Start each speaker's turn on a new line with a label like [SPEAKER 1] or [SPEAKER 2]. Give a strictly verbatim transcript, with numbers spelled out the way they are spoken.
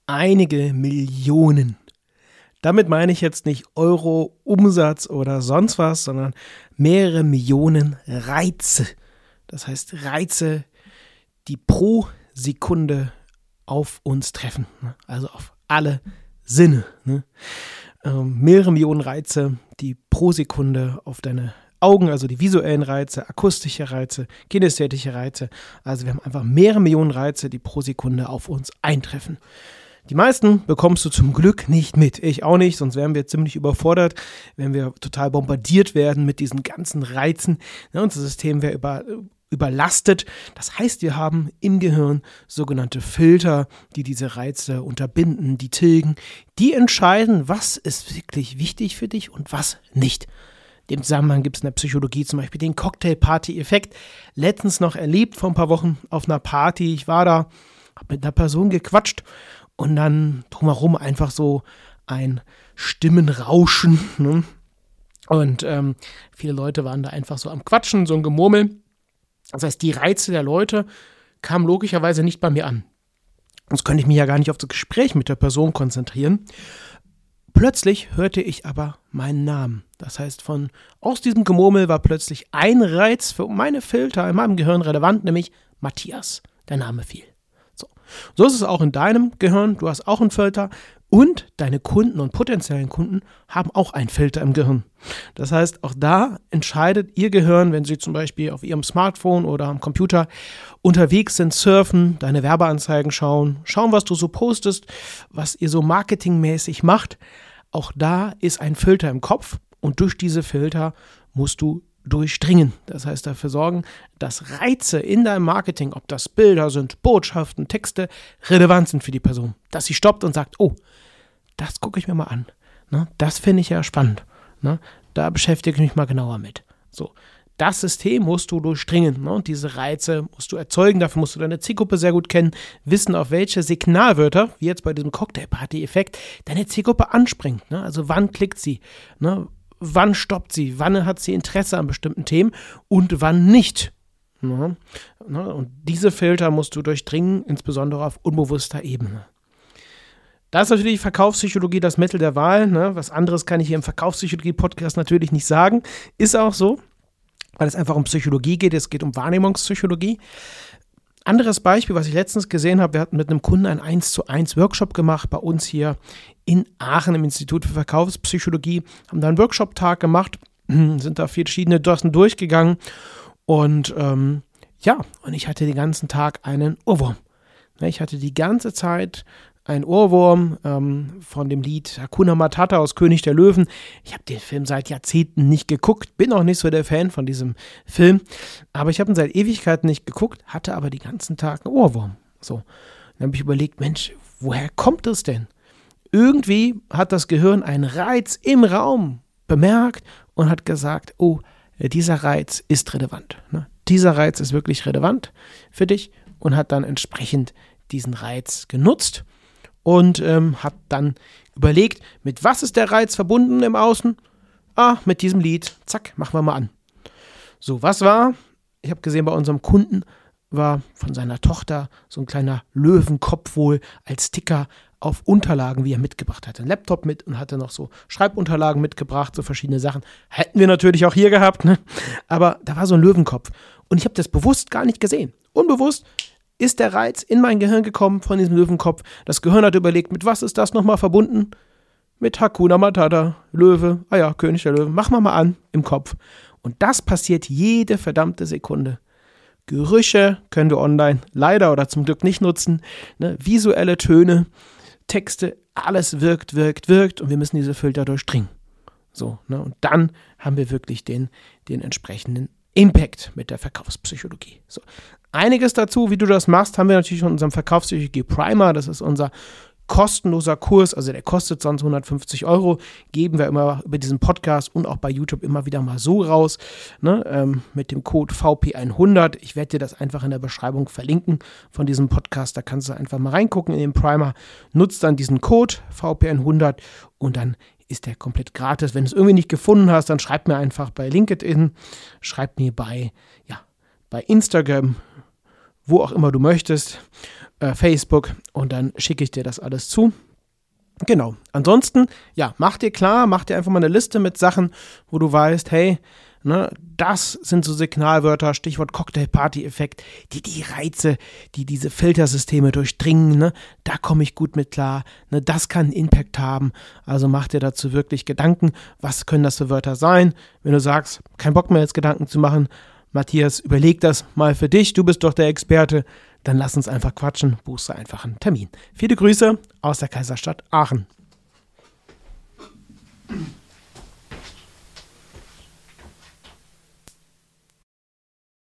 [SPEAKER 1] einige Millionen. Damit meine ich jetzt nicht Euro, Umsatz oder sonst was, sondern mehrere Millionen Reize. Das heißt Reize, die pro Sekunde auf uns treffen, ne? Also auf alle Sinne. Ne? Ähm, mehrere Millionen Reize, die pro Sekunde auf deine Augen, also die visuellen Reize, akustische Reize, kinästhetische Reize. Also wir haben einfach mehrere Millionen Reize, die pro Sekunde auf uns eintreffen. Die meisten bekommst du zum Glück nicht mit. Ich auch nicht, sonst wären wir ziemlich überfordert, wenn wir total bombardiert werden mit diesen ganzen Reizen. Ja, unser System wäre über, überlastet. Das heißt, wir haben im Gehirn sogenannte Filter, die diese Reize unterbinden, die tilgen. Die entscheiden, was ist wirklich wichtig für dich und was nicht. In dem Zusammenhang gibt es in der Psychologie zum Beispiel den Cocktail-Party-Effekt. Letztens noch erlebt, vor ein paar Wochen auf einer Party. Ich war da, habe mit einer Person gequatscht. Und dann drumherum einfach so ein Stimmenrauschen. Ne? Und ähm, viele Leute waren da einfach so am Quatschen, so ein Gemurmel. Das heißt, die Reize der Leute kamen logischerweise nicht bei mir an. Sonst könnte ich mich ja gar nicht auf das Gespräch mit der Person konzentrieren. Plötzlich hörte ich aber meinen Namen. Das heißt, von aus diesem Gemurmel war plötzlich ein Reiz für meine Filter in meinem Gehirn relevant, nämlich Matthias. Der Name fiel. So ist es auch in deinem Gehirn, du hast auch einen Filter und deine Kunden und potenziellen Kunden haben auch einen Filter im Gehirn. Das heißt, auch da entscheidet ihr Gehirn, wenn sie zum Beispiel auf ihrem Smartphone oder am Computer unterwegs sind, surfen, deine Werbeanzeigen schauen, schauen, was du so postest, was ihr so marketingmäßig macht. Auch da ist ein Filter im Kopf und durch diese Filter musst du durchdringen. Das heißt, dafür sorgen, dass Reize in deinem Marketing, ob das Bilder sind, Botschaften, Texte, relevant sind für die Person. Dass sie stoppt und sagt, oh, das gucke ich mir mal an. Ne? Das finde ich ja spannend. Ne? Da beschäftige ich mich mal genauer mit. So, das System musst du durchdringen. Ne? Und diese Reize musst du erzeugen. Dafür musst du deine Zielgruppe sehr gut kennen, wissen, auf welche Signalwörter, wie jetzt bei diesem Cocktail-Party-Effekt, deine Zielgruppe anspringt. Ne? Also wann klickt sie? Ne? Wann stoppt sie? Wann hat sie Interesse an bestimmten Themen und wann nicht? Ja, und diese Filter musst du durchdringen, insbesondere auf unbewusster Ebene. Da ist natürlich Verkaufspsychologie das Mittel der Wahl. Ne? Was anderes kann ich hier im Verkaufspsychologie-Podcast natürlich nicht sagen. Ist auch so, weil es einfach um Psychologie geht. Es geht um Wahrnehmungspsychologie. Anderes Beispiel, was ich letztens gesehen habe, wir hatten mit einem Kunden einen eins zu eins Workshop gemacht, bei uns hier in Aachen im Institut für Verkaufspsychologie, haben da einen Workshop-Tag gemacht, sind da verschiedene Dosen durchgegangen und ähm, ja, und ich hatte den ganzen Tag einen Ohrwurm. Ich hatte die ganze Zeit einen Ohrwurm ähm, von dem Lied Hakuna Matata aus König der Löwen. Ich habe den Film seit Jahrzehnten nicht geguckt, bin auch nicht so der Fan von diesem Film, aber ich habe ihn seit Ewigkeiten nicht geguckt, hatte aber den ganzen Tag einen Ohrwurm. So, dann habe ich überlegt, Mensch, woher kommt das denn? Irgendwie hat das Gehirn einen Reiz im Raum bemerkt und hat gesagt, oh, dieser Reiz ist relevant. Ne? Dieser Reiz ist wirklich relevant für dich und hat dann entsprechend diesen Reiz genutzt. Und ähm, hat dann überlegt, mit was ist der Reiz verbunden im Außen? Ah, mit diesem Lied. Zack, machen wir mal an. So, was war? Ich habe gesehen, bei unserem Kunden war von seiner Tochter so ein kleiner Löwenkopf wohl als Sticker auf Unterlagen, wie er mitgebracht hatte. Ein Laptop mit und hatte noch so Schreibunterlagen mitgebracht, so verschiedene Sachen. Hätten wir natürlich auch hier gehabt, ne? Aber da war so ein Löwenkopf. Und ich habe das bewusst gar nicht gesehen. Unbewusst ist der Reiz in mein Gehirn gekommen von diesem Löwenkopf. Das Gehirn hat überlegt, mit was ist das nochmal verbunden? Mit Hakuna Matata, Löwe, ah ja, König der Löwen. Machen wir mal an im Kopf. Und das passiert jede verdammte Sekunde. Gerüche können wir online leider oder zum Glück nicht nutzen. Ne? Visuelle Töne, Texte, alles wirkt, wirkt, wirkt und wir müssen diese Filter durchdringen. So, ne? Und dann haben wir wirklich den, den entsprechenden Impact mit der Verkaufspsychologie. So. Einiges dazu, wie du das machst, haben wir natürlich in unserem Verkaufspsychologie Primer. Das ist unser kostenloser Kurs, also der kostet sonst hundertfünfzig Euro, geben wir immer über diesen Podcast und auch bei YouTube immer wieder mal so raus, ne, ähm, mit dem Code V P hundert. Ich werde dir das einfach in der Beschreibung verlinken von diesem Podcast, da kannst du einfach mal reingucken in den Primer, nutzt dann diesen Code V P hundert und dann ist der komplett gratis. Wenn du es irgendwie nicht gefunden hast, dann schreib mir einfach bei LinkedIn, schreib mir bei, ja, bei Instagram, wo auch immer du möchtest, äh, Facebook, und dann schicke ich dir das alles zu. Genau. Ansonsten, ja, mach dir klar, mach dir einfach mal eine Liste mit Sachen, wo du weißt, hey, ne, das sind so Signalwörter, Stichwort Cocktail-Party-Effekt, die die Reize, die diese Filtersysteme durchdringen, ne, da komme ich gut mit klar, ne, das kann einen Impact haben. Also mach dir dazu wirklich Gedanken, was können das für Wörter sein? Wenn du sagst, kein Bock mehr jetzt Gedanken zu machen, Matthias, überleg das mal für dich, du bist doch der Experte, dann lass uns einfach quatschen, buchst du einfach einen Termin. Viele Grüße aus der Kaiserstadt Aachen.